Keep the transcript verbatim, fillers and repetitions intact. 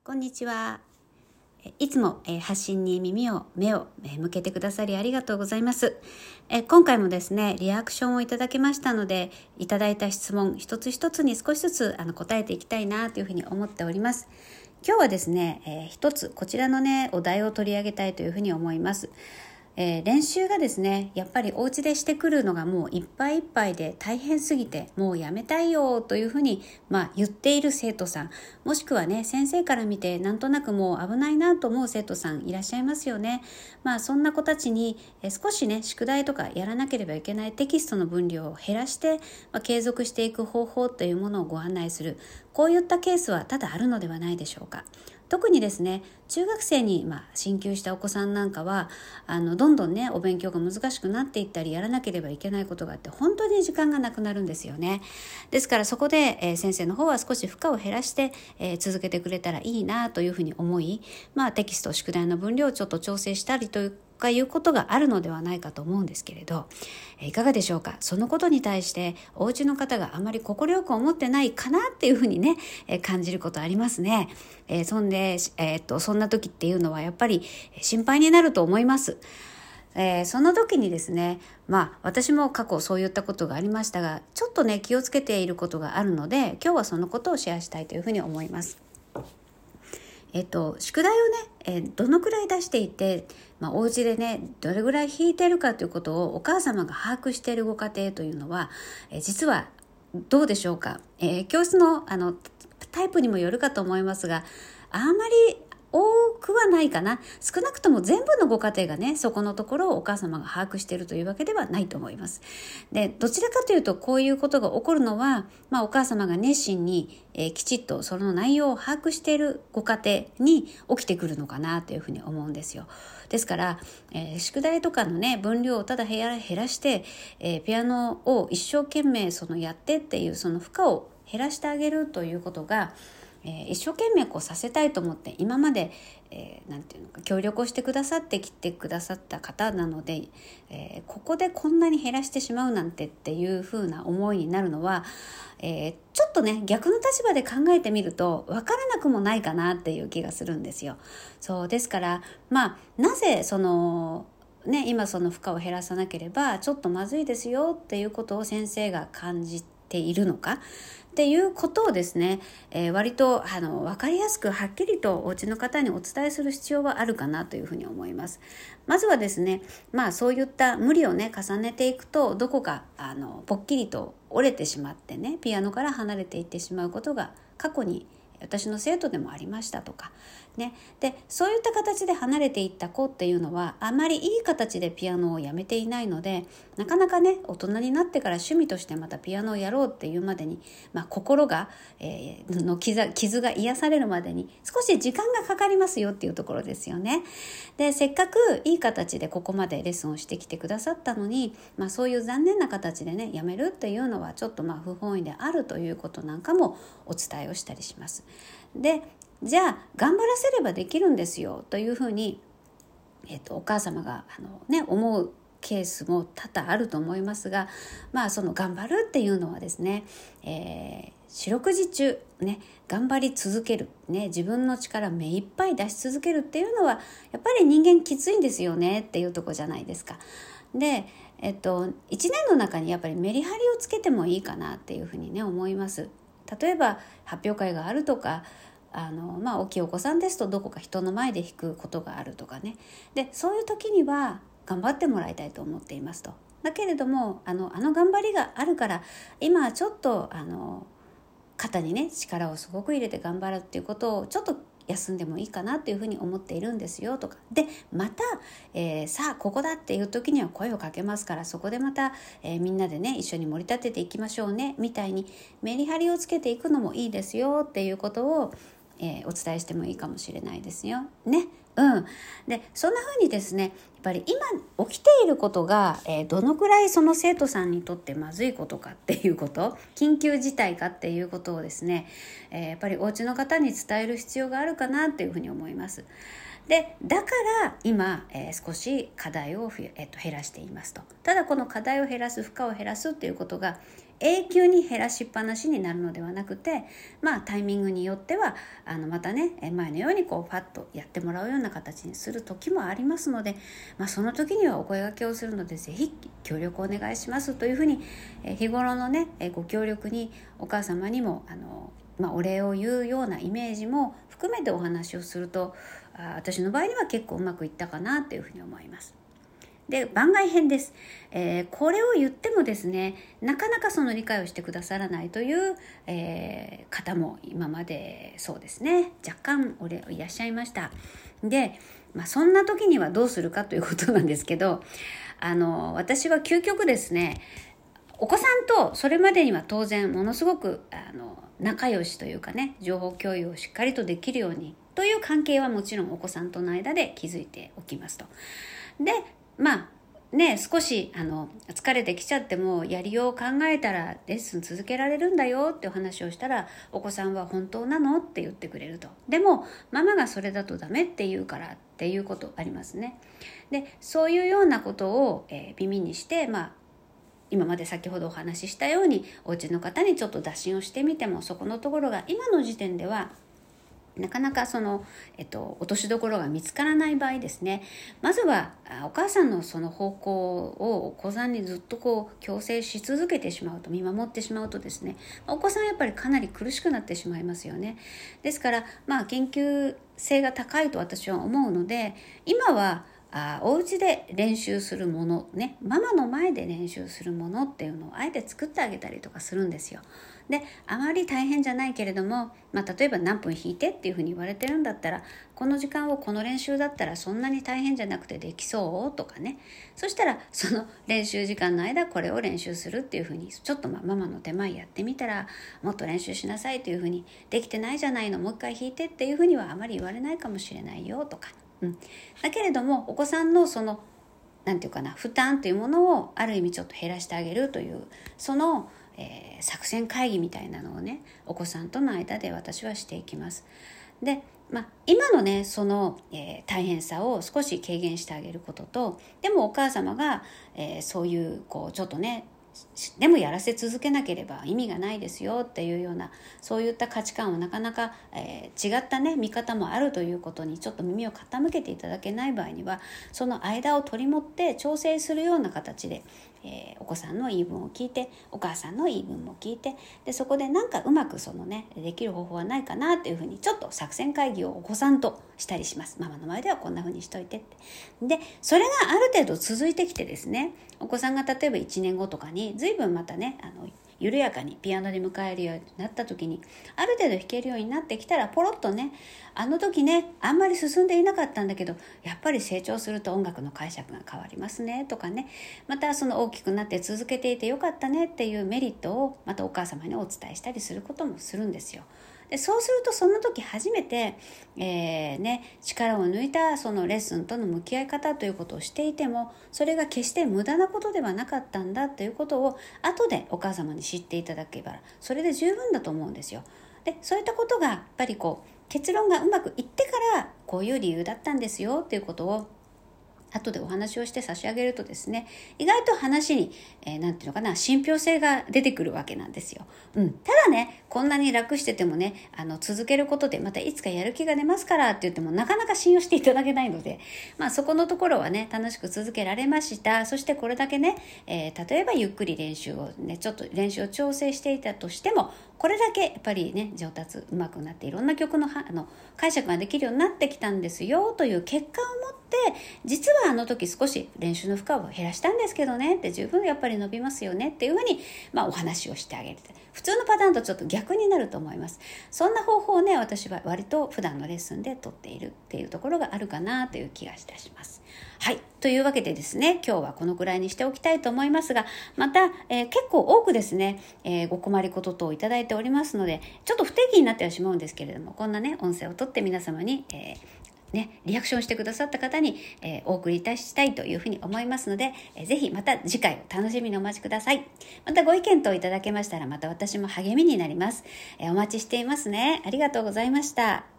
こんにちは。いつも発信に耳を目を向けてくださりありがとうございます。今回もですねリアクションをいただきましたので、いただいた質問一つ一つに少しずつあの答えていきたいなというふうに思っております。今日はですね、えー、一つこちらのねお題を取り上げたいというふうに思います。えー、練習がですねやっぱりお家でしてくるのがもういっぱいいっぱいで大変すぎてもうやめたいよというふうに、まあ、言っている生徒さん、もしくはね先生から見てなんとなくもう危ないなと思う生徒さんいらっしゃいますよね。まあそんな子たちに、えー、少しね宿題とかやらなければいけないテキストの分量を減らして、まあ、継続していく方法というものをご案内する、こういったケースは多々あるのではないでしょうか。特にですね中学生に、まあ、進級したお子さんなんかはあのどんどんねお勉強が難しくなっていったりやらなければいけないことがあって本当に時間がなくなるんですよね。ですからそこで、えー、先生の方は少し負荷を減らして、えー、続けてくれたらいいなというふうに思い、まあ、テキスト宿題の分量をちょっと調整したりというかいうことがあるのではないかと思うんですけれど、えー、いかがでしょうか。そのことに対してお家の方があまり快く思ってないかなっていうふうにね、えー、感じることありますね。えー、そんで、えー、っとそんな時っていうのはやっぱり心配になると思います。えー、その時にですね、まあ私も過去そういったことがありましたが、ちょっとね気をつけていることがあるので今日はそのことをシェアしたいというふうに思います。えっと、宿題をね、えー、どのくらい出していて、まあ、お家でねどれぐらい引いているかということをお母様が把握しているご家庭というのは、えー、実はどうでしょうか。えー、教室の、あのタイプにもよるかと思いますが、あまり多くはないかな。少なくとも全部のご家庭がねそこのところをお母様が把握しているというわけではないと思います。でどちらかというとこういうことが起こるのは、まあ、お母様が熱心に、えー、きちっとその内容を把握しているご家庭に起きてくるのかなというふうに思うんですよ。ですから、えー、宿題とかのね分量をただ減らして、えー、ピアノを一生懸命そのやってっていうその負荷を減らしてあげるということが、えー、一生懸命こうさせたいと思って今まで、えー、なんていうのか協力をしてくださってきてくださった方なので、えー、ここでこんなに減らしてしまうなんてっていう風な思いになるのは、えー、ちょっとね逆の立場で考えてみると分からなくもないかなっていう気がするんですよ。そうですからまあなぜそのね今その負荷を減らさなければちょっとまずいですよっていうことを先生が感じているのかっていうことをですね、えー、割とあの分かりやすくはっきりとお家の方にお伝えする必要はあるかなというふうに思います。まずはですね、まあそういった無理をね重ねていくとどこかあのぽっきりと折れてしまってねピアノから離れていってしまうことが過去に私の生徒でもありましたとかね。でそういった形で離れていった子っていうのはあまりいい形でピアノをやめていないので、なかなかね大人になってから趣味としてまたピアノをやろうっていうまでに、まあ、心が、えー、の傷、傷が癒されるまでに少し時間がかかりますよっていうところですよね。でせっかくいい形でここまでレッスンをしてきてくださったのに、まあ、そういう残念な形でねやめるっていうのはちょっとまあ不本意であるということなんかもお伝えをしたりします。でじゃあ頑張らせればできるんですよというふうに、えーと、お母様があの、ね、思うケースも多々あると思いますが、まあその頑張るっていうのはですね、えー、四六時中ね頑張り続ける、ね、自分の力目いっぱい出し続けるっていうのはやっぱり人間きついんですよねっていうところじゃないですか。で、えっと、いちねんの中にやっぱりメリハリをつけてもいいかなっていうふうにね思います。例えば発表会があるとかあの、まあ、大きいお子さんですとどこか人の前で弾くことがあるとかね。でそういう時には頑張ってもらいたいと思っていますと。だけれどもあのあの頑張りがあるから今ちょっとあの肩にね力をすごく入れて頑張るっていうことをちょっと休んでもいいかなというふうに思っているんですよとかでまた、えー、さあここだっていう時には声をかけますからそこでまた、えー、みんなでね一緒に盛り立てていきましょうねみたいにメリハリをつけていくのもいいですよっていうことをえー、お伝えしてもいいかもしれないですよね。うん、でそんな風にですねやっぱり今起きていることが、えー、どのくらいその生徒さんにとってまずいことかっていうこと緊急事態かっていうことをですね、えー、やっぱりお家の方に伝える必要があるかなっていうふうに思います。でだから今、えー、少し課題を、えー、と減らしていますと。ただこの課題を減らす負荷を減らすっていうことが永久に減らしっぱなしになるのではなくて、まあタイミングによってはあのまたね前のようにこうファッとやってもらうような形にする時もありますので、まあ、その時にはお声掛けをするのでぜひ協力お願いしますというふうに、え日頃のねご協力にお母様にもあの、まあ、お礼を言うようなイメージも含めてお話をすると、あ私の場合には結構うまくいったかなというふうに思います。で番外編です、えー、これを言ってもですねなかなかその理解をしてくださらないという、えー、方も今までそうですね若干おれいらっしゃいました。で、まあ、そんな時にはどうするかということなんですけど、あの私は究極ですねお子さんとそれまでには当然ものすごくあの仲良しというかね情報共有をしっかりとできるようにという関係はもちろんお子さんとの間で築いておきますと。でまあね少しあの疲れてきちゃってもやりようを考えたらレッスン続けられるんだよってお話をしたらお子さんは本当なのって言ってくれると。でもママがそれだとダメって言うからっていうことありますね。でそういうようなことを、えー、耳にしてまあ今まで先ほどお話ししたようにお家の方にちょっと打診をしてみてもそこのところが今の時点ではなかなかその、えっと、落としどころが見つからない場合ですね、まずはお母さんのその方向をお子さんにずっとこう強制し続けてしまうと見守ってしまうとですねお子さんやっぱりかなり苦しくなってしまいますよね。ですからまあ研究性が高いと私は思うので今はあお家で練習するものねママの前で練習するものっていうのをあえて作ってあげたりとかするんですよ。であまり大変じゃないけれども、まあ、例えば何分弾いてっていうふうに言われてるんだったらこの時間をこの練習だったらそんなに大変じゃなくてできそうとかね、そしたらその練習時間の間これを練習するっていうふうにちょっとまあママの手前やってみたらもっと練習しなさいというふうにできてないじゃないのもう一回弾いてっていうふうにはあまり言われないかもしれないよとか、うん、だけれどもお子さんのそのなんていうかな負担というものをある意味ちょっと減らしてあげるというそのえー、作戦会議みたいなのをねお子さんとの間で私はしていきます。で、まあ、今のねその、えー、大変さを少し軽減してあげることとでもお母様が、えー、そういうこうちょっとねでもやらせ続けなければ意味がないですよっていうようなそういった価値観をなかなか、えー、違ったね見方もあるということにちょっと耳を傾けていただけない場合にはその間を取り持って調整するような形で、えー、お子さんの言い分を聞いてお母さんの言い分も聞いてでそこでなんかうまくそのねできる方法はないかなっていうふうにちょっと作戦会議をお子さんとしたりします。ママの前ではこんなふうにしといてってでそれがある程度続いてきてですねお子さんが例えばいちねんごとかに随分またねあの緩やかにピアノで迎えるようになった時にある程度弾けるようになってきたらポロッとねあの時ねあんまり進んでいなかったんだけどやっぱり成長すると音楽の解釈が変わりますねとかねまたその大きくなって続けていてよかったねっていうメリットをまたお母様にお伝えしたりすることもするんですよ。でそうするとその時初めて、えーね、力を抜いたそのレッスンとの向き合い方ということをしていてもそれが決して無駄なことではなかったんだということを後でお母様に知っていただければそれで十分だと思うんですよ。でそういったことがやっぱりこう結論がうまくいってからこういう理由だったんですよということを後でお話をして差し上げるとですね意外と話に、えー、なんていうのかな信憑性が出てくるわけなんですよ、うん、ただねこんなに楽しててもねあの続けることでまたいつかやる気が出ますからって言ってもなかなか信用していただけないので、まあ、そこのところはね楽しく続けられました。そしてこれだけね、えー、例えばゆっくり練習をねちょっと練習を調整していたとしてもこれだけやっぱりね上達うまくなっていろんな曲のあの解釈ができるようになってきたんですよという結果を持って実はあの時少し練習の負荷を減らしたんですけどねって十分やっぱり伸びますよねっていうふうに、まあ、お話をしてあげる普通のパターンとちょっと逆になると思います。そんな方法をね私は割と普段のレッスンでとっているっていうところがあるかなという気がいたします。はいというわけでですね今日はこのくらいにしておきたいと思いますがまた、えー、結構多くですね、えー、ご困りごと等をいただいておりますのでちょっと不定期になってはしまうんですけれどもこんなね音声をとって皆様に、えーね、リアクションしてくださった方に、えー、お送りいたしたいというふうに思いますので、えー、ぜひまた次回お楽しみにお待ちください。またご意見等いただけましたらまた私も励みになります。えー、お待ちしていますね。ありがとうございました。